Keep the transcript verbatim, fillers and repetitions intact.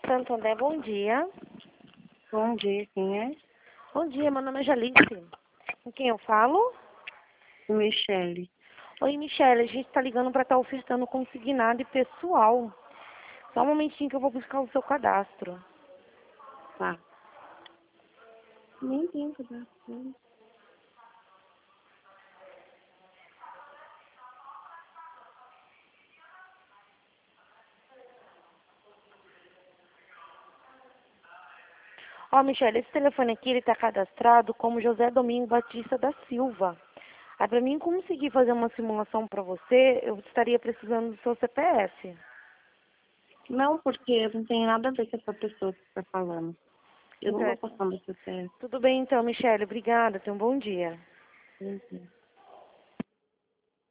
Santo André, bom dia. Bom dia, quem é? Bom dia, meu nome é Jalice. Com quem eu falo? Michele. Oi, Michelle, a gente está ligando para estar ofertando consignado e pessoal. Só um momentinho que eu vou buscar o seu cadastro. Tá. Nem tem cadastro. Ó, Michelle, esse telefone aqui, ele está cadastrado como José Domingo Batista da Silva. Aí, para mim conseguir fazer uma simulação para você, eu estaria precisando do seu C P F. Não, porque não tem nada a ver com essa pessoa que você está falando. Eu não Então, vou passar no C P F. tudo bem então, Michelle, obrigada, tenha um bom dia. Entendi.